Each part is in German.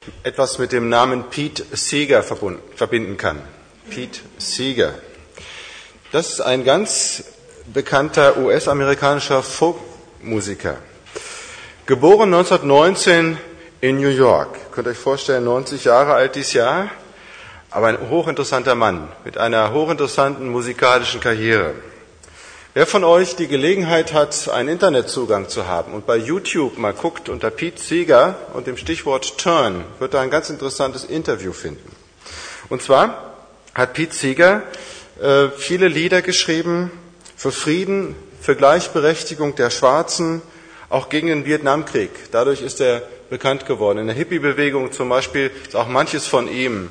etwas mit dem Namen Pete Seeger verbinden kann. Pete Seeger. Das ist ein ganz bekannter US-amerikanischer Folkmusiker. Geboren 1919 in New York. Könnt ihr euch vorstellen, 90 Jahre alt dieses Jahr, aber ein hochinteressanter Mann mit einer hochinteressanten musikalischen Karriere. Wer von euch die Gelegenheit hat, einen Internetzugang zu haben und bei YouTube mal guckt unter Pete Seeger und dem Stichwort Turn, wird da ein ganz interessantes Interview finden. Und zwar hat Pete Seeger viele Lieder geschrieben für Frieden, für Gleichberechtigung der Schwarzen, auch gegen den Vietnamkrieg. Dadurch ist er bekannt geworden. In der Hippie-Bewegung zum Beispiel ist auch manches von ihm,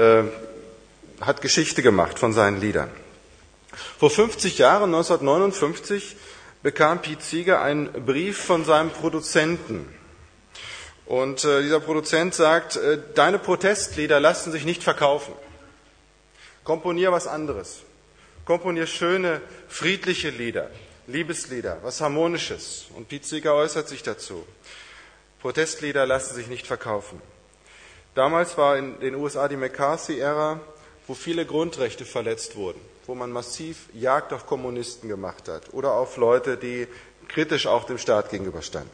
hat Geschichte gemacht von seinen Liedern. Vor 50 Jahren, 1959, bekam Pete Seeger einen Brief von seinem Produzenten. Und dieser Produzent sagt, deine Protestlieder lassen sich nicht verkaufen. Komponier was anderes. Komponier schöne, friedliche Lieder, Liebeslieder, was Harmonisches. Und Pete Seeger äußert sich dazu. Protestlieder lassen sich nicht verkaufen. Damals war in den USA die McCarthy-Ära, wo viele Grundrechte verletzt wurden, wo man massiv Jagd auf Kommunisten gemacht hat oder auf Leute, die kritisch auch dem Staat gegenüberstanden.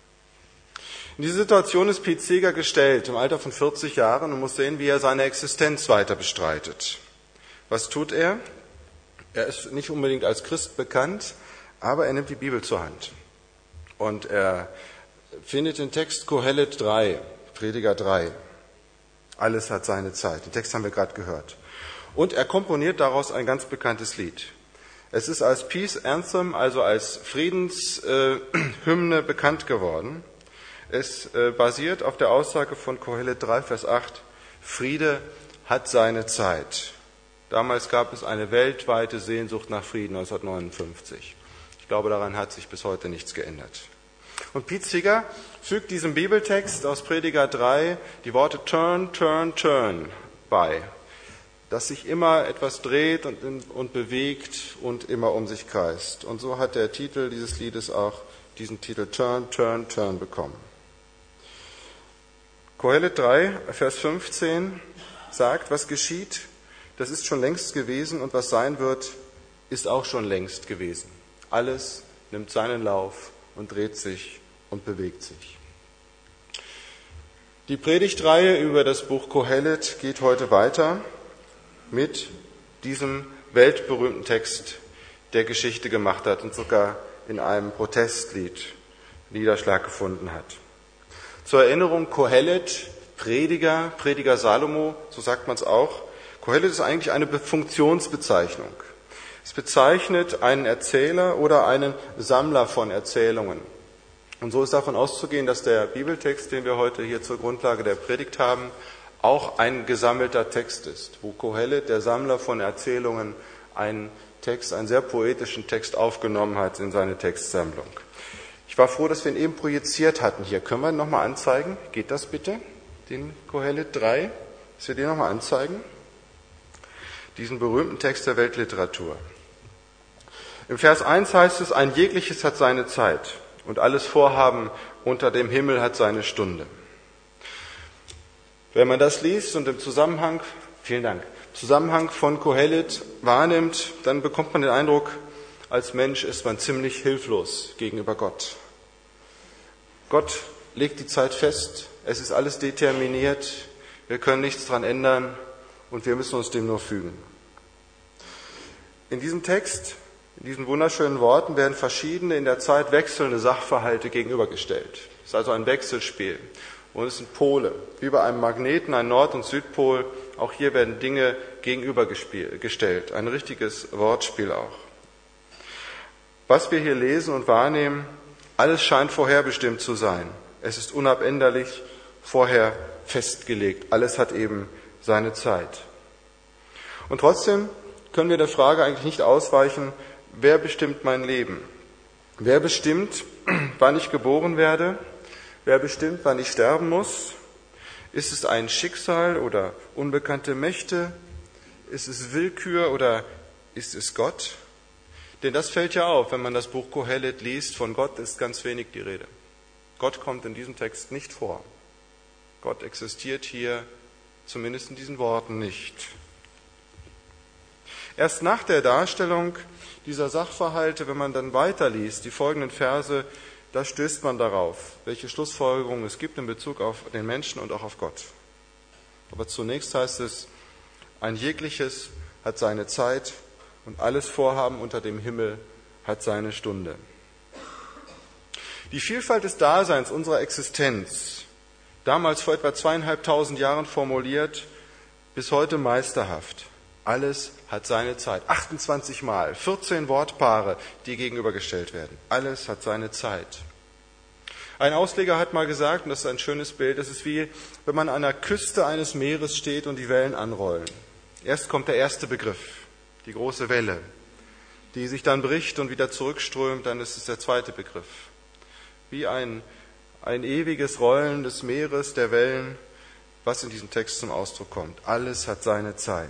In diese Situation ist Pete Seeger gestellt, im Alter von 40 Jahren, und muss sehen, wie er seine Existenz weiter bestreitet. Was tut er? Er ist nicht unbedingt als Christ bekannt, aber er nimmt die Bibel zur Hand. Und er findet den Text Kohelet 3, Prediger 3. Alles hat seine Zeit. Den Text haben wir gerade gehört. Und er komponiert daraus ein ganz bekanntes Lied. Es ist als Peace Anthem, also als Friedenshymne bekannt geworden. Es basiert auf der Aussage von Kohelet 3, Vers 8, Friede hat seine Zeit. Damals gab es eine weltweite Sehnsucht nach Frieden, 1959. Ich glaube, daran hat sich bis heute nichts geändert. Und Pete Seeger fügt diesem Bibeltext aus Prediger 3 die Worte turn, turn, turn bei, dass sich immer etwas dreht und bewegt und immer um sich kreist. Und so hat der Titel dieses Liedes auch diesen Titel Turn, Turn, Turn bekommen. Kohelet 3, Vers 15 sagt, was geschieht, das ist schon längst gewesen, und was sein wird, ist auch schon längst gewesen. Alles nimmt seinen Lauf und dreht sich und bewegt sich. Die Predigtreihe über das Buch Kohelet geht heute weiter mit diesem weltberühmten Text, der Geschichte gemacht hat und sogar in einem Protestlied Niederschlag gefunden hat. Zur Erinnerung, Kohelet, Prediger Salomo, so sagt man es auch. Kohelet ist eigentlich eine Funktionsbezeichnung. Es bezeichnet einen Erzähler oder einen Sammler von Erzählungen. Und so ist davon auszugehen, dass der Bibeltext, den wir heute hier zur Grundlage der Predigt haben, auch ein gesammelter Text ist, wo Kohelet, der Sammler von Erzählungen, einen sehr poetischen Text aufgenommen hat in seine Textsammlung. Ich war froh, dass wir ihn eben projiziert hatten hier. Können wir ihn nochmal anzeigen? Geht das bitte? Den Kohelet 3? Dass wir den nochmal anzeigen? Diesen berühmten Text der Weltliteratur. Im Vers 1 heißt es, ein jegliches hat seine Zeit und alles Vorhaben unter dem Himmel hat seine Stunde. Wenn man das liest und im Zusammenhang von Kohelet wahrnimmt, dann bekommt man den Eindruck, als Mensch ist man ziemlich hilflos gegenüber Gott. Gott legt die Zeit fest, es ist alles determiniert, wir können nichts daran ändern und wir müssen uns dem nur fügen. In diesem Text, in diesen wunderschönen Worten werden verschiedene in der Zeit wechselnde Sachverhalte gegenübergestellt. Es ist also ein Wechselspiel. Und es sind Pole, wie bei einem Magneten, ein Nord- und Südpol. Auch hier werden Dinge gegenübergestellt. Ein richtiges Wortspiel auch. Was wir hier lesen und wahrnehmen, alles scheint vorherbestimmt zu sein. Es ist unabänderlich, vorher festgelegt. Alles hat eben seine Zeit. Und trotzdem können wir der Frage eigentlich nicht ausweichen, wer bestimmt mein Leben? Wer bestimmt, wann ich geboren werde? Wer bestimmt, wann ich sterben muss? Ist es ein Schicksal oder unbekannte Mächte? Ist es Willkür oder ist es Gott? Denn das fällt ja auf, wenn man das Buch Kohelet liest. Von Gott ist ganz wenig die Rede. Gott kommt in diesem Text nicht vor. Gott existiert hier zumindest in diesen Worten nicht. Erst nach der Darstellung dieser Sachverhalte, wenn man dann weiterliest, die folgenden Verse, da stößt man darauf, welche Schlussfolgerungen es gibt in Bezug auf den Menschen und auch auf Gott. Aber zunächst heißt es, ein jegliches hat seine Zeit und alles Vorhaben unter dem Himmel hat seine Stunde. Die Vielfalt des Daseins unserer Existenz, damals vor etwa 2500 Jahren formuliert, bis heute meisterhaft. Alles hat seine Zeit. 28 Mal, 14 Wortpaare, die gegenübergestellt werden. Alles hat seine Zeit. Ein Ausleger hat mal gesagt, und das ist ein schönes Bild, es ist wie, wenn man an der Küste eines Meeres steht und die Wellen anrollen. Erst kommt der erste Begriff, die große Welle, die sich dann bricht und wieder zurückströmt, dann ist es der zweite Begriff. Wie ein ewiges Rollen des Meeres, der Wellen, was in diesem Text zum Ausdruck kommt. Alles hat seine Zeit.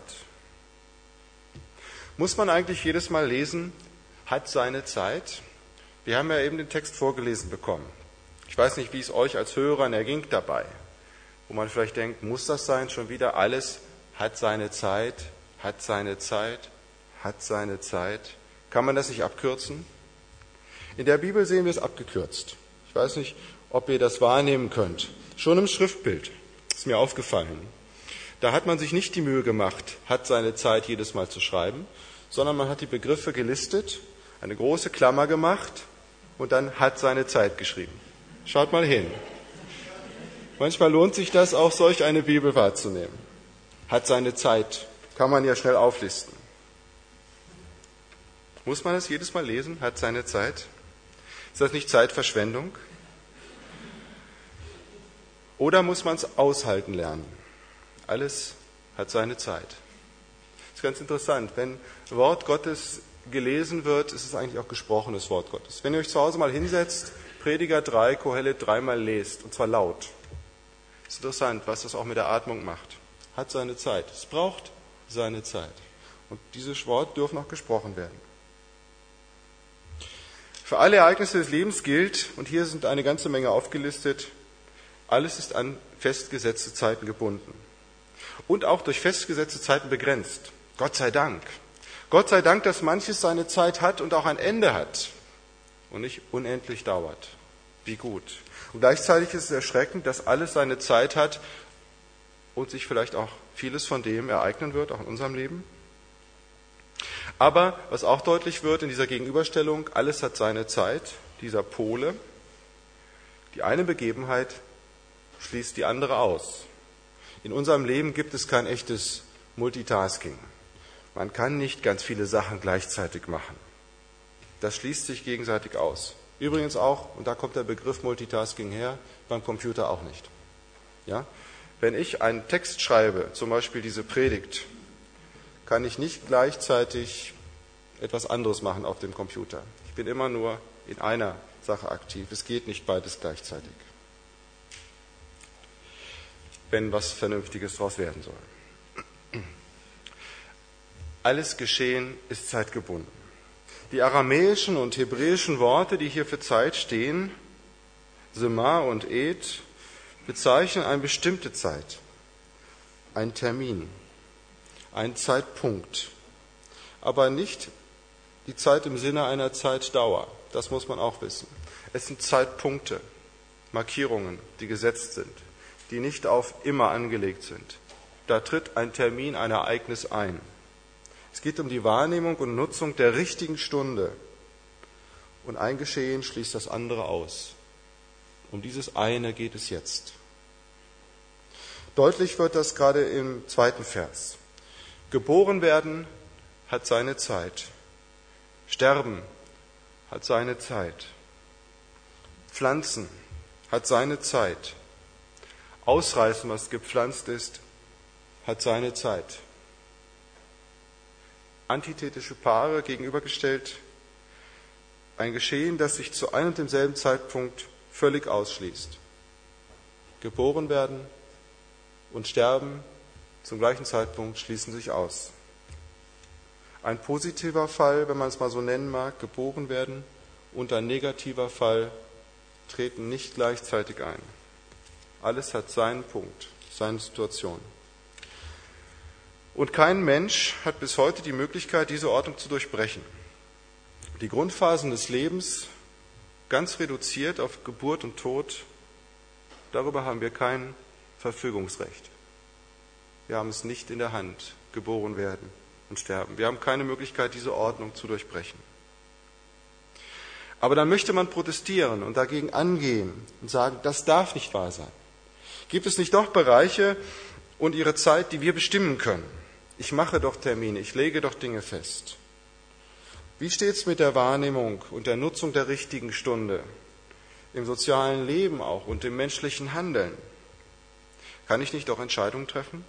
Muss man eigentlich jedes Mal lesen, hat seine Zeit? Wir haben ja eben den Text vorgelesen bekommen. Ich weiß nicht, wie es euch als Hörern erging dabei, wo man vielleicht denkt, muss das sein, schon wieder alles hat seine Zeit, hat seine Zeit, hat seine Zeit. Kann man das nicht abkürzen? In der Bibel sehen wir es abgekürzt. Ich weiß nicht, ob ihr das wahrnehmen könnt. Schon im Schriftbild ist mir aufgefallen. Da hat man sich nicht die Mühe gemacht, hat seine Zeit jedes Mal zu schreiben, sondern man hat die Begriffe gelistet, eine große Klammer gemacht und dann hat seine Zeit geschrieben. Schaut mal hin. Manchmal lohnt sich das auch, solch eine Bibel wahrzunehmen. Hat seine Zeit, kann man ja schnell auflisten. Muss man das jedes Mal lesen? Hat seine Zeit? Ist das nicht Zeitverschwendung? Oder muss man es aushalten lernen? Alles hat seine Zeit. Das ist ganz interessant. Wenn Wort Gottes gelesen wird, ist es eigentlich auch gesprochenes Wort Gottes. Wenn ihr euch zu Hause mal hinsetzt, Prediger 3, Kohelet 3-mal lest, und zwar laut, ist interessant, was das auch mit der Atmung macht. Hat seine Zeit. Es braucht seine Zeit. Und dieses Wort dürfen auch gesprochen werden. Für alle Ereignisse des Lebens gilt, und hier sind eine ganze Menge aufgelistet, alles ist an festgesetzte Zeiten gebunden. Und auch durch festgesetzte Zeiten begrenzt. Gott sei Dank. Gott sei Dank, dass manches seine Zeit hat und auch ein Ende hat und nicht unendlich dauert. Wie gut. Und gleichzeitig ist es erschreckend, dass alles seine Zeit hat und sich vielleicht auch vieles von dem ereignen wird, auch in unserem Leben. Aber was auch deutlich wird in dieser Gegenüberstellung, alles hat seine Zeit, dieser Pole. Die eine Begebenheit schließt die andere aus. In unserem Leben gibt es kein echtes Multitasking. Man kann nicht ganz viele Sachen gleichzeitig machen. Das schließt sich gegenseitig aus. Übrigens auch, und da kommt der Begriff Multitasking her, beim Computer auch nicht. Ja? Wenn ich einen Text schreibe, zum Beispiel diese Predigt, kann ich nicht gleichzeitig etwas anderes machen auf dem Computer. Ich bin immer nur in einer Sache aktiv. Es geht nicht beides gleichzeitig, wenn was Vernünftiges daraus werden soll. Alles Geschehen ist zeitgebunden. Die aramäischen und hebräischen Worte, die hier für Zeit stehen, Sema und Ed, bezeichnen eine bestimmte Zeit, einen Termin, einen Zeitpunkt, aber nicht die Zeit im Sinne einer Zeitdauer. Das muss man auch wissen. Es sind Zeitpunkte, Markierungen, die gesetzt sind, die nicht auf immer angelegt sind. Da tritt ein Termin, ein Ereignis ein. Es geht um die Wahrnehmung und Nutzung der richtigen Stunde. Und ein Geschehen schließt das andere aus. Um dieses eine geht es jetzt. Deutlich wird das gerade im 2. Vers. Geboren werden hat seine Zeit. Sterben hat seine Zeit. Pflanzen hat seine Zeit. Ausreißen, was gepflanzt ist, hat seine Zeit. Antithetische Paare gegenübergestellt, ein Geschehen, das sich zu einem und demselben Zeitpunkt völlig ausschließt. Geboren werden und sterben zum gleichen Zeitpunkt schließen sich aus. Ein positiver Fall, wenn man es mal so nennen mag, geboren werden, und ein negativer Fall treten nicht gleichzeitig ein. Alles hat seinen Punkt, seine Situation. Und kein Mensch hat bis heute die Möglichkeit, diese Ordnung zu durchbrechen. Die Grundphasen des Lebens ganz reduziert auf Geburt und Tod, darüber haben wir kein Verfügungsrecht. Wir haben es nicht in der Hand, geboren werden und sterben. Wir haben keine Möglichkeit, diese Ordnung zu durchbrechen. Aber dann möchte man protestieren und dagegen angehen und sagen, das darf nicht wahr sein. Gibt es nicht doch Bereiche und ihre Zeit, die wir bestimmen können? Ich mache doch Termine, ich lege doch Dinge fest. Wie steht es mit der Wahrnehmung und der Nutzung der richtigen Stunde? Im sozialen Leben auch und im menschlichen Handeln. Kann ich nicht doch Entscheidungen treffen?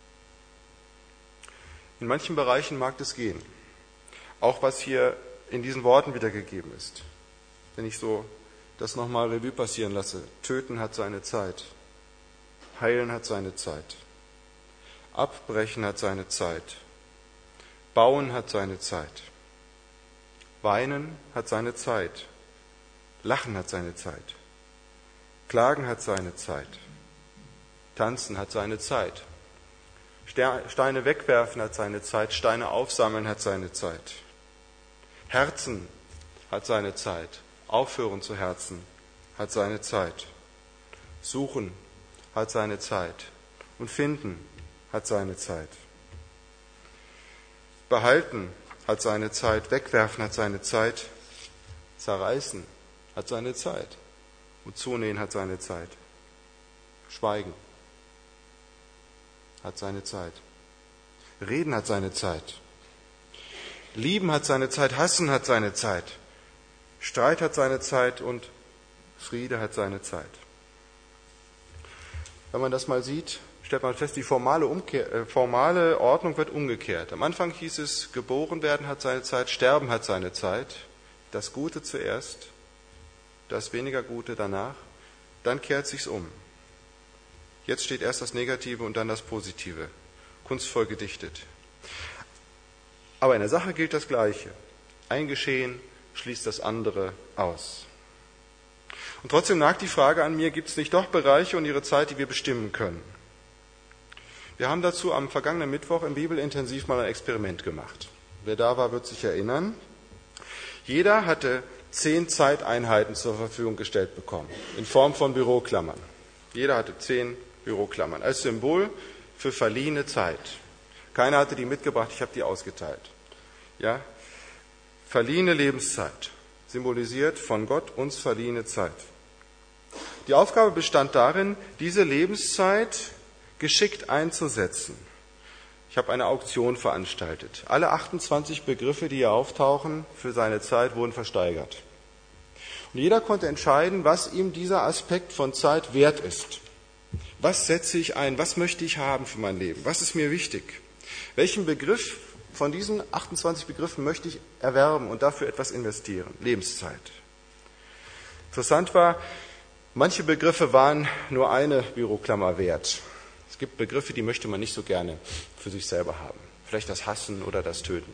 In manchen Bereichen mag es gehen. Auch was hier in diesen Worten wiedergegeben ist. Wenn ich so das nochmal Revue passieren lasse. Töten hat seine Zeit. Heilen hat seine Zeit. Abbrechen hat seine Zeit. Bauen hat seine Zeit. Weinen hat seine Zeit. Lachen hat seine Zeit. Klagen hat seine Zeit. Tanzen hat seine Zeit. Steine wegwerfen hat seine Zeit. Steine aufsammeln hat seine Zeit. Herzen hat seine Zeit. Aufhören zu herzen hat seine Zeit. Suchen hat seine Zeit. Und finden hat seine Zeit. Behalten hat seine Zeit. Wegwerfen hat seine Zeit. Zerreißen hat seine Zeit. Und zunähen hat seine Zeit. Schweigen hat seine Zeit. Reden hat seine Zeit. Lieben hat seine Zeit. Hassen hat seine Zeit. Streit hat seine Zeit und Friede hat seine Zeit. Wenn man das mal sieht, stellt man fest, die formale Ordnung wird umgekehrt. Am Anfang hieß es, geboren werden hat seine Zeit, sterben hat seine Zeit, das Gute zuerst, das weniger Gute danach, dann kehrt sich's um. Jetzt steht erst das Negative und dann das Positive, kunstvoll gedichtet. Aber in der Sache gilt das Gleiche. Ein Geschehen schließt das andere aus. Und trotzdem nagt die Frage an mir, gibt es nicht doch Bereiche und ihre Zeit, die wir bestimmen können? Wir haben dazu am vergangenen Mittwoch im Bibelintensiv mal ein Experiment gemacht. Wer da war, wird sich erinnern. Jeder hatte 10 Zeiteinheiten zur Verfügung gestellt bekommen, in Form von Büroklammern. Jeder hatte 10 Büroklammern, als Symbol für verliehene Zeit. Keiner hatte die mitgebracht, ich habe die ausgeteilt. Ja? Verliehene Lebenszeit, symbolisiert von Gott uns verliehene Zeit. Die Aufgabe bestand darin, diese Lebenszeit geschickt einzusetzen. Ich habe eine Auktion veranstaltet. Alle 28 Begriffe, die hier auftauchen, für seine Zeit wurden versteigert. Und jeder konnte entscheiden, was ihm dieser Aspekt von Zeit wert ist. Was setze ich ein? Was möchte ich haben für mein Leben? Was ist mir wichtig? Welchen Begriff von diesen 28 Begriffen möchte ich erwerben und dafür etwas investieren? Lebenszeit. Interessant war, manche Begriffe waren nur eine Büroklammer wert. Es gibt Begriffe, die möchte man nicht so gerne für sich selber haben. Vielleicht das Hassen oder das Töten.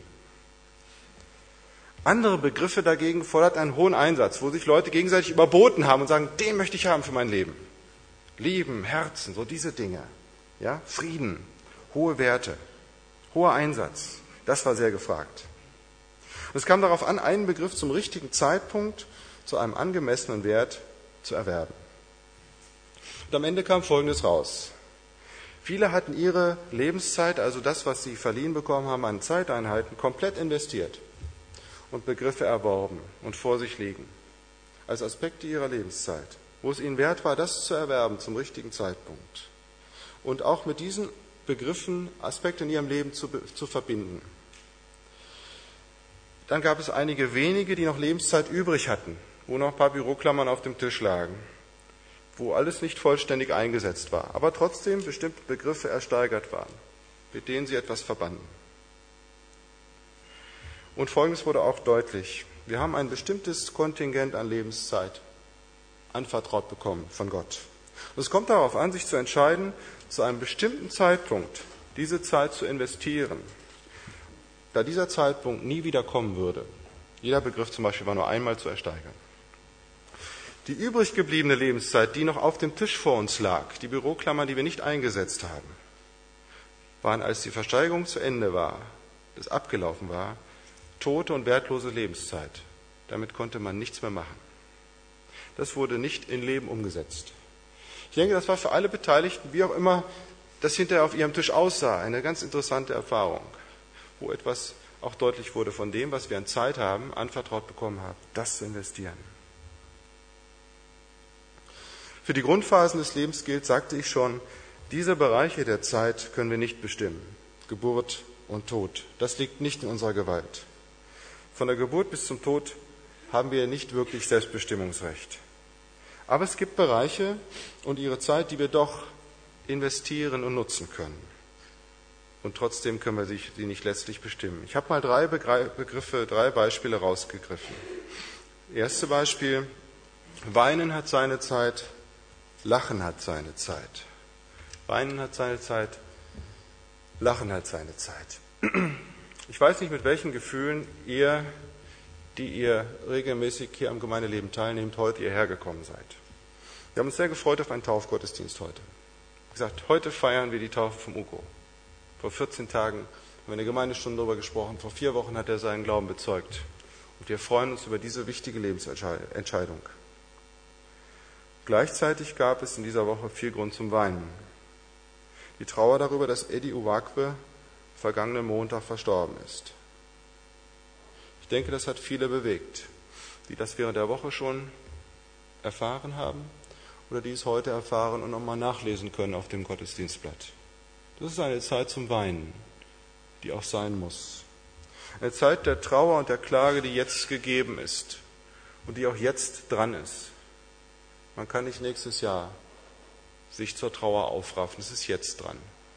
Andere Begriffe dagegen fordert einen hohen Einsatz, wo sich Leute gegenseitig überboten haben und sagen, den möchte ich haben für mein Leben. Lieben, Herzen, so diese Dinge. Ja? Frieden, hohe Werte, hoher Einsatz. Das war sehr gefragt. Und es kam darauf an, einen Begriff zum richtigen Zeitpunkt zu einem angemessenen Wert zu erwerben. Und am Ende kam Folgendes raus. Viele hatten ihre Lebenszeit, also das, was sie verliehen bekommen haben an Zeiteinheiten, komplett investiert und Begriffe erworben und vor sich liegen, als Aspekte ihrer Lebenszeit, wo es ihnen wert war, das zu erwerben zum richtigen Zeitpunkt und auch mit diesen Begriffen Aspekte in ihrem Leben zu verbinden. Dann gab es einige wenige, die noch Lebenszeit übrig hatten, wo noch ein paar Büroklammern auf dem Tisch lagen, wo alles nicht vollständig eingesetzt war, aber trotzdem bestimmte Begriffe ersteigert waren, mit denen sie etwas verbanden. Und Folgendes wurde auch deutlich. Wir haben ein bestimmtes Kontingent an Lebenszeit anvertraut bekommen von Gott. Und es kommt darauf an, sich zu entscheiden, zu einem bestimmten Zeitpunkt diese Zeit zu investieren, da dieser Zeitpunkt nie wieder kommen würde. Jeder Begriff zum Beispiel war nur einmal zu ersteigern. Die übrig gebliebene Lebenszeit, die noch auf dem Tisch vor uns lag, die Büroklammern, die wir nicht eingesetzt haben, waren, als die Versteigerung zu Ende war, das abgelaufen war, tote und wertlose Lebenszeit. Damit konnte man nichts mehr machen. Das wurde nicht in Leben umgesetzt. Ich denke, das war für alle Beteiligten, wie auch immer das hinterher auf ihrem Tisch aussah, eine ganz interessante Erfahrung, wo etwas auch deutlich wurde von dem, was wir an Zeit haben, anvertraut bekommen haben, das zu investieren. Für die Grundphasen des Lebens gilt, sagte ich schon, diese Bereiche der Zeit können wir nicht bestimmen. Geburt und Tod, das liegt nicht in unserer Gewalt. Von der Geburt bis zum Tod haben wir nicht wirklich Selbstbestimmungsrecht. Aber es gibt Bereiche und ihre Zeit, die wir doch investieren und nutzen können. Und trotzdem können wir sie nicht letztlich bestimmen. Ich habe mal drei Beispiele rausgegriffen. Erste Beispiel: Weinen hat seine Zeit, Lachen hat seine Zeit. Weinen hat seine Zeit, Lachen hat seine Zeit. Ich weiß nicht, mit welchen Gefühlen ihr, die ihr regelmäßig hier am Gemeindeleben teilnehmt, heute hierher gekommen seid. Wir haben uns sehr gefreut auf einen Taufgottesdienst heute. Wie gesagt, heute feiern wir die Taufe vom Ugo. Vor 14 Tagen haben wir in der Gemeindestunde darüber gesprochen. Vor 4 Wochen hat er seinen Glauben bezeugt. Und wir freuen uns über diese wichtige Lebensentscheidung. Gleichzeitig gab es in dieser Woche viel Grund zum Weinen. Die Trauer darüber, dass Eddie Uwakwe vergangenen Montag verstorben ist. Ich denke, das hat viele bewegt, die das während der Woche schon erfahren haben oder die es heute erfahren und nochmal nachlesen können auf dem Gottesdienstblatt. Das ist eine Zeit zum Weinen, die auch sein muss. Eine Zeit der Trauer und der Klage, die jetzt gegeben ist und die auch jetzt dran ist. Man kann nicht nächstes Jahr sich zur Trauer aufraffen, es ist jetzt dran.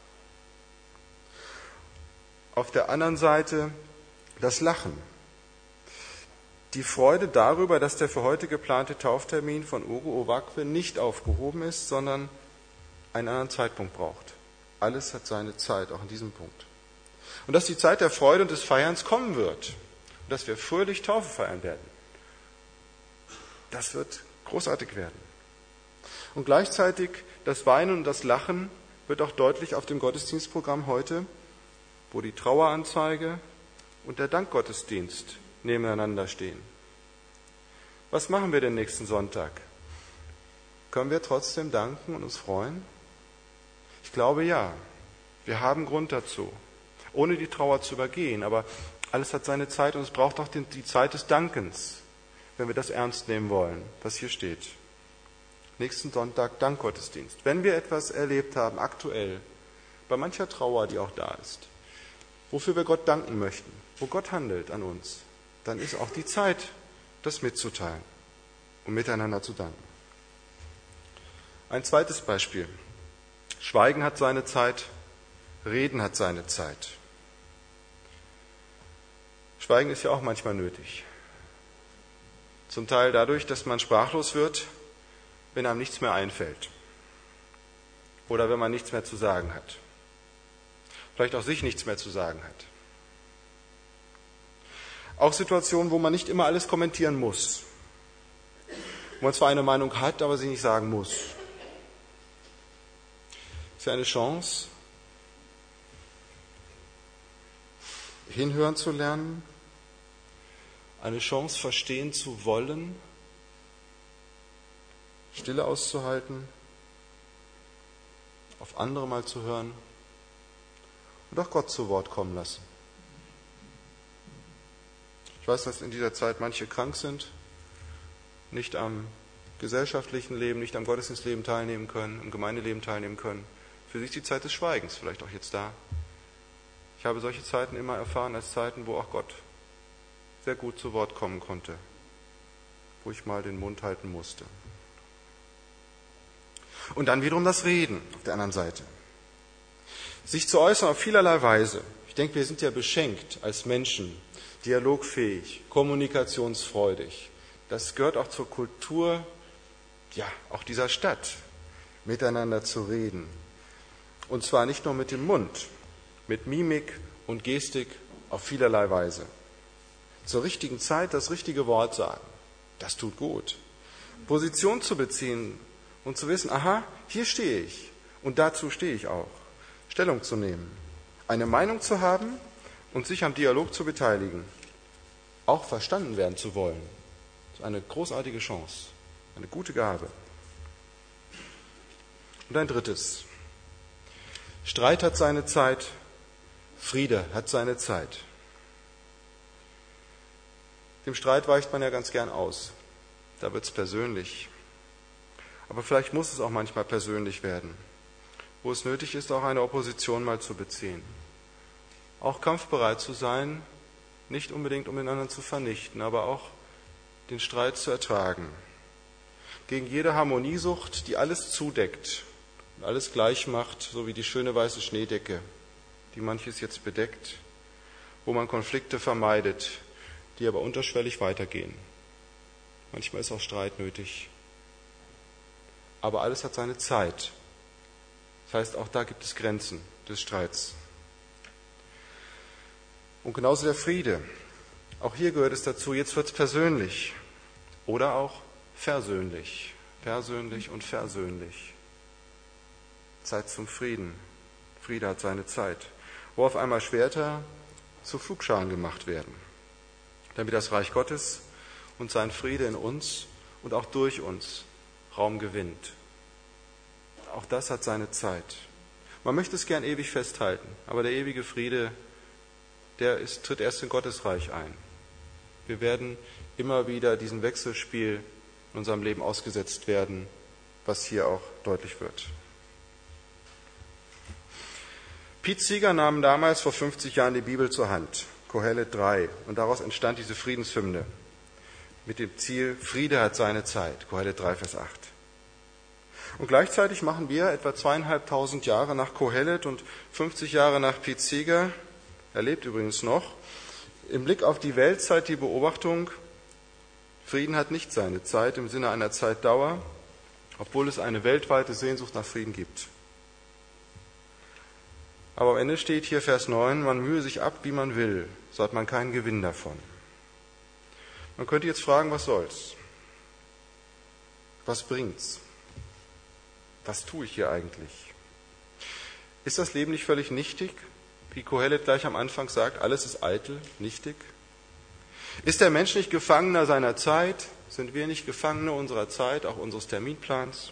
Auf der anderen Seite das Lachen. Die Freude darüber, dass der für heute geplante Tauftermin von Ugo Uwakwe nicht aufgehoben ist, sondern einen anderen Zeitpunkt braucht. Alles hat seine Zeit, auch in diesem Punkt. Und dass die Zeit der Freude und des Feierns kommen wird. Und dass wir fröhlich Taufe feiern werden. Das wird großartig werden. Und gleichzeitig das Weinen und das Lachen wird auch deutlich auf dem Gottesdienstprogramm heute, wo die Traueranzeige und der Dankgottesdienst nebeneinander stehen. Was machen wir denn nächsten Sonntag? Können wir trotzdem danken und uns freuen? Ich glaube ja. Wir haben Grund dazu, ohne die Trauer zu übergehen. Aber alles hat seine Zeit und es braucht auch die Zeit des Dankens, wenn wir das ernst nehmen wollen, was hier steht. Nächsten Sonntag Dankgottesdienst. Wenn wir etwas erlebt haben, aktuell, bei mancher Trauer, die auch da ist, wofür wir Gott danken möchten, wo Gott handelt an uns, dann ist auch die Zeit, das mitzuteilen und miteinander zu danken. Ein zweites Beispiel. Schweigen hat seine Zeit, Reden hat seine Zeit. Schweigen ist ja auch manchmal nötig. Zum Teil dadurch, dass man sprachlos wird, wenn einem nichts mehr einfällt oder wenn man nichts mehr zu sagen hat. Vielleicht auch sich nichts mehr zu sagen hat. Auch Situationen, wo man nicht immer alles kommentieren muss. Wo man zwar eine Meinung hat, aber sie nicht sagen muss. Es ist ja eine Chance, hinhören zu lernen, eine Chance, verstehen zu wollen, Stille auszuhalten, auf andere mal zu hören und auch Gott zu Wort kommen lassen. Ich weiß, dass in dieser Zeit manche krank sind, nicht am gesellschaftlichen Leben, nicht am Gottesdienstleben teilnehmen können, am Gemeindeleben teilnehmen können. Für sie ist die Zeit des Schweigens vielleicht auch jetzt da. Ich habe solche Zeiten immer erfahren als Zeiten, wo auch Gott sehr gut zu Wort kommen konnte, wo ich mal den Mund halten musste. Und dann wiederum das Reden auf der anderen Seite. Sich zu äußern auf vielerlei Weise. Ich denke, wir sind ja beschenkt als Menschen, dialogfähig, kommunikationsfreudig. Das gehört auch zur Kultur, ja, auch dieser Stadt, miteinander zu reden. Und zwar nicht nur mit dem Mund, mit Mimik und Gestik auf vielerlei Weise. Zur richtigen Zeit das richtige Wort sagen, das tut gut. Position zu beziehen und zu wissen, aha, hier stehe ich und dazu stehe ich auch. Stellung zu nehmen, eine Meinung zu haben und sich am Dialog zu beteiligen, auch verstanden werden zu wollen. Das ist eine großartige Chance, eine gute Gabe. Und ein drittes. Streit hat seine Zeit, Friede hat seine Zeit. Dem Streit weicht man ja ganz gern aus. Da wird es persönlich. Aber vielleicht muss es auch manchmal persönlich werden, wo es nötig ist, auch eine Opposition mal zu beziehen. Auch kampfbereit zu sein, nicht unbedingt um den anderen zu vernichten, aber auch den Streit zu ertragen. Gegen jede Harmoniesucht, die alles zudeckt und alles gleich macht, so wie die schöne weiße Schneedecke, die manches jetzt bedeckt, wo man Konflikte vermeidet, die aber unterschwellig weitergehen. Manchmal ist auch Streit nötig. Aber alles hat seine Zeit. Das heißt, auch da gibt es Grenzen des Streits. Und genauso der Friede. Auch hier gehört es dazu, jetzt wird es persönlich oder auch versöhnlich. Persönlich und versöhnlich. Zeit zum Frieden. Friede hat seine Zeit. Wo auf einmal Schwerter zu Pflugscharen gemacht werden, damit das Reich Gottes und sein Friede in uns und auch durch uns Raum gewinnt. Auch das hat seine Zeit. Man möchte es gern ewig festhalten, aber der ewige Friede, tritt erst in Gottes Reich ein. Wir werden immer wieder diesem Wechselspiel in unserem Leben ausgesetzt werden, was hier auch deutlich wird. Pete Seeger nahm damals vor 50 Jahren die Bibel zur Hand, Kohelet 3, und daraus entstand diese Friedenshymne mit dem Ziel, Friede hat seine Zeit, Kohelet 3, Vers 8. Und gleichzeitig machen wir etwa 2500 Jahre nach Kohelet und 50 Jahre nach Pete Seeger, er lebt übrigens noch, im Blick auf die Weltzeit die Beobachtung, Frieden hat nicht seine Zeit im Sinne einer Zeitdauer, obwohl es eine weltweite Sehnsucht nach Frieden gibt. Aber am Ende steht hier Vers 9, man mühe sich ab, wie man will, so hat man keinen Gewinn davon. Man könnte jetzt fragen, was soll's? Was bringt's? Was tue ich hier eigentlich? Ist das Leben nicht völlig nichtig? Wie Kohelet gleich am Anfang sagt, alles ist eitel, nichtig. Ist der Mensch nicht Gefangener seiner Zeit? Sind wir nicht Gefangene unserer Zeit, auch unseres Terminplans?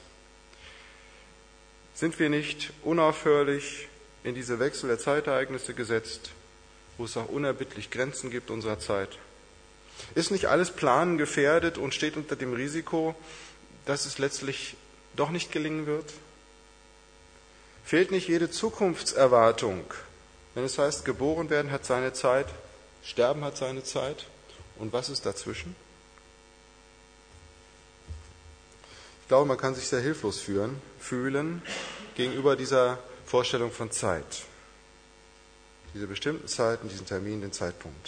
Sind wir nicht unaufhörlich in diese Wechsel der Zeitereignisse gesetzt, wo es auch unerbittlich Grenzen gibt unserer Zeit? Ist nicht alles Planen gefährdet und steht unter dem Risiko, dass es letztlich doch nicht gelingen wird? Fehlt nicht jede Zukunftserwartung, wenn es heißt, geboren werden hat seine Zeit, sterben hat seine Zeit und was ist dazwischen? Ich glaube, man kann sich sehr hilflos fühlen gegenüber dieser Vorstellung von Zeit. Diese bestimmten Zeiten, diesen Termin, den Zeitpunkt.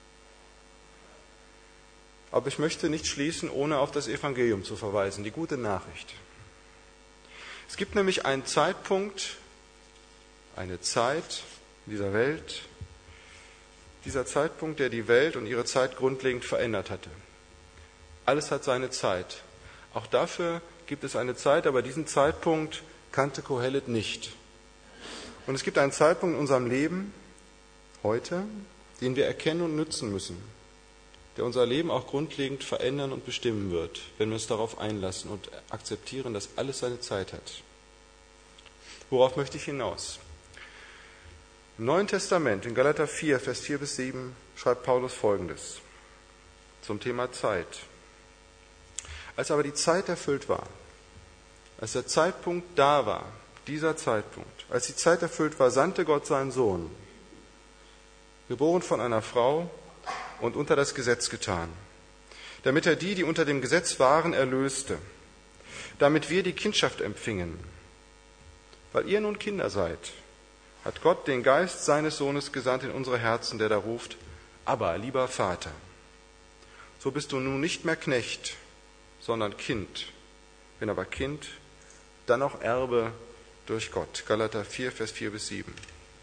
Aber ich möchte nicht schließen, ohne auf das Evangelium zu verweisen, die gute Nachricht. Es gibt nämlich einen Zeitpunkt, eine Zeit in dieser Welt, dieser Zeitpunkt, der die Welt und ihre Zeit grundlegend verändert hatte. Alles hat seine Zeit. Auch dafür gibt es eine Zeit, aber diesen Zeitpunkt kannte Kohelet nicht. Und es gibt einen Zeitpunkt in unserem Leben, heute, den wir erkennen und nützen müssen, der unser Leben auch grundlegend verändern und bestimmen wird, wenn wir uns darauf einlassen und akzeptieren, dass alles seine Zeit hat. Worauf möchte ich hinaus? Im Neuen Testament, in Galater 4, Vers 4 bis 7, schreibt Paulus Folgendes zum Thema Zeit. Als aber die Zeit erfüllt war, als der Zeitpunkt da war, dieser Zeitpunkt, als die Zeit erfüllt war, sandte Gott seinen Sohn, geboren von einer Frau und unter das Gesetz getan, damit er die unter dem Gesetz waren, erlöste, damit wir die Kindschaft empfingen. Weil ihr nun Kinder seid, hat Gott den Geist seines Sohnes gesandt in unsere Herzen, der da ruft, Abba, lieber Vater. So bist du nun nicht mehr Knecht, sondern Kind. Wenn aber Kind, dann auch Erbe durch Gott. Galater 4, Vers 4 bis 7.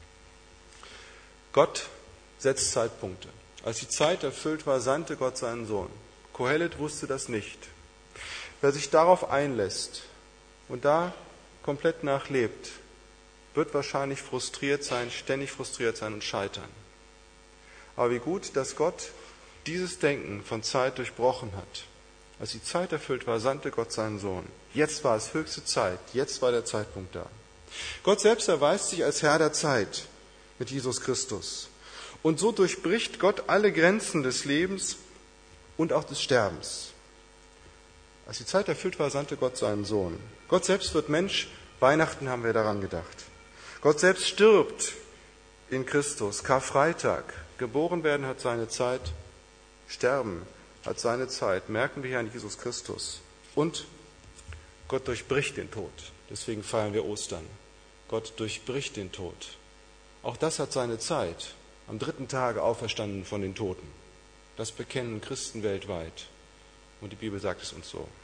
Gott setzt Zeitpunkte. Als die Zeit erfüllt war, sandte Gott seinen Sohn. Kohelet wusste das nicht. Wer sich darauf einlässt und da komplett nachlebt, wird wahrscheinlich frustriert sein, ständig frustriert sein und scheitern. Aber wie gut, dass Gott dieses Denken von Zeit durchbrochen hat. Als die Zeit erfüllt war, sandte Gott seinen Sohn. Jetzt war es höchste Zeit, jetzt war der Zeitpunkt da. Gott selbst erweist sich als Herr der Zeit mit Jesus Christus. Und so durchbricht Gott alle Grenzen des Lebens und auch des Sterbens. Als die Zeit erfüllt war, sandte Gott seinen Sohn. Gott selbst wird Mensch. Weihnachten haben wir daran gedacht. Gott selbst stirbt in Christus. Karfreitag. Geboren werden hat seine Zeit. Sterben hat seine Zeit. Merken wir hier an Jesus Christus. Und Gott durchbricht den Tod. Deswegen feiern wir Ostern. Gott durchbricht den Tod. Auch das hat seine Zeit. Am 3. Tage auferstanden von den Toten. Das bekennen Christen weltweit. Und die Bibel sagt es uns so.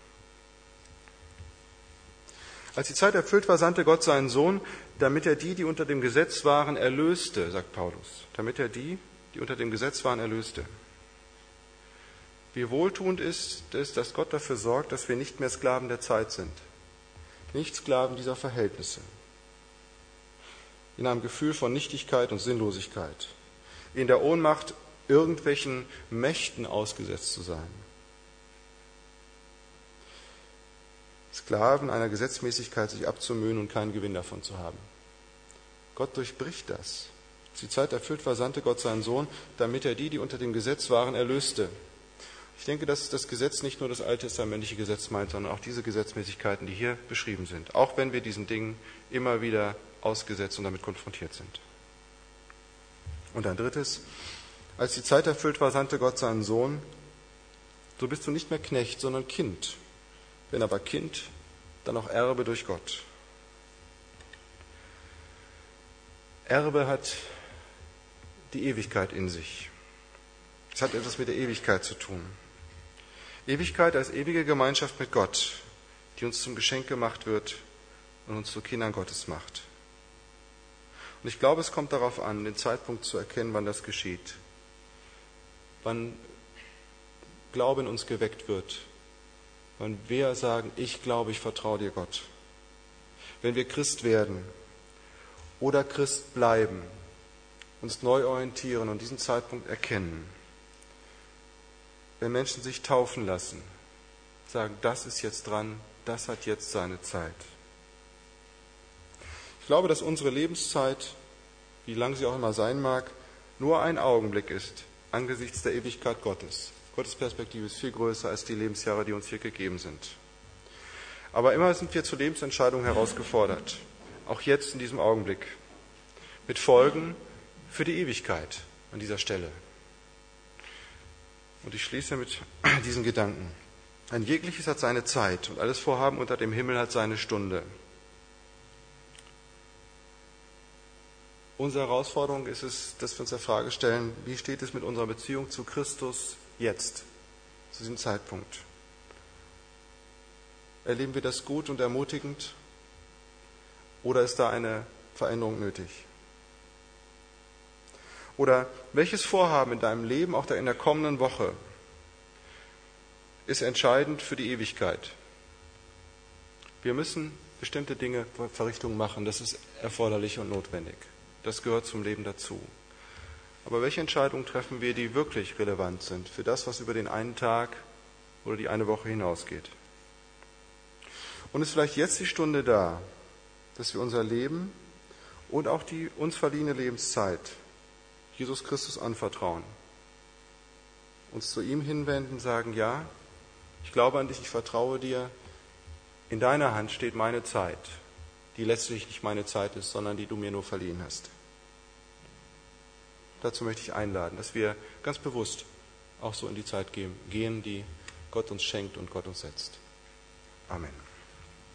Als die Zeit erfüllt war, sandte Gott seinen Sohn, damit er die unter dem Gesetz waren, erlöste, sagt Paulus. Damit er die unter dem Gesetz waren, erlöste. Wie wohltuend ist es, dass Gott dafür sorgt, dass wir nicht mehr Sklaven der Zeit sind. Nicht Sklaven dieser Verhältnisse. In einem Gefühl von Nichtigkeit und Sinnlosigkeit. In der Ohnmacht, irgendwelchen Mächten ausgesetzt zu sein. Sklaven einer Gesetzmäßigkeit sich abzumühen und keinen Gewinn davon zu haben. Gott durchbricht das. Als die Zeit erfüllt war, sandte Gott seinen Sohn, damit er die unter dem Gesetz waren, erlöste. Ich denke, dass das Gesetz nicht nur das alttestamentliche Gesetz meint, sondern auch diese Gesetzmäßigkeiten, die hier beschrieben sind. Auch wenn wir diesen Dingen immer wieder ausgesetzt und damit konfrontiert sind. Und ein drittes, als die Zeit erfüllt war, sandte Gott seinen Sohn. So bist du nicht mehr Knecht, sondern Kind. Wenn aber Kind, dann auch Erbe durch Gott. Erbe hat die Ewigkeit in sich. Es hat etwas mit der Ewigkeit zu tun. Ewigkeit als ewige Gemeinschaft mit Gott, die uns zum Geschenk gemacht wird und uns zu Kindern Gottes macht. Und ich glaube, es kommt darauf an, den Zeitpunkt zu erkennen, wann das geschieht. Wann Glaube in uns geweckt wird. Wann wir sagen, ich glaube, ich vertraue dir, Gott. Wenn wir Christ werden oder Christ bleiben, uns neu orientieren und diesen Zeitpunkt erkennen. Wenn Menschen sich taufen lassen, sagen, das ist jetzt dran, das hat jetzt seine Zeit. Ich glaube, dass unsere Lebenszeit, wie lang sie auch immer sein mag, nur ein Augenblick ist angesichts der Ewigkeit Gottes. Gottes Perspektive ist viel größer als die Lebensjahre, die uns hier gegeben sind. Aber immer sind wir zu Lebensentscheidungen herausgefordert. Auch jetzt in diesem Augenblick. Mit Folgen für die Ewigkeit an dieser Stelle. Und ich schließe mit diesen Gedanken. Ein jegliches hat seine Zeit und alles Vorhaben unter dem Himmel hat seine Stunde. Unsere Herausforderung ist es, dass wir uns der Frage stellen, wie steht es mit unserer Beziehung zu Christus jetzt, zu diesem Zeitpunkt? Erleben wir das gut und ermutigend oder ist da eine Veränderung nötig? Oder welches Vorhaben in deinem Leben, auch in der kommenden Woche, ist entscheidend für die Ewigkeit? Wir müssen bestimmte Dinge, Verrichtungen machen, das ist erforderlich und notwendig. Das gehört zum Leben dazu. Aber welche Entscheidungen treffen wir, die wirklich relevant sind für das, was über den einen Tag oder die eine Woche hinausgeht? Und ist vielleicht jetzt die Stunde da, dass wir unser Leben und auch die uns verliehene Lebenszeit Jesus Christus anvertrauen, uns zu ihm hinwenden, sagen, ja, ich glaube an dich, ich vertraue dir, in deiner Hand steht meine Zeit, die letztlich nicht meine Zeit ist, sondern die du mir nur verliehen hast. Dazu möchte ich einladen, dass wir ganz bewusst auch so in die Zeit gehen, die Gott uns schenkt und Gott uns setzt. Amen.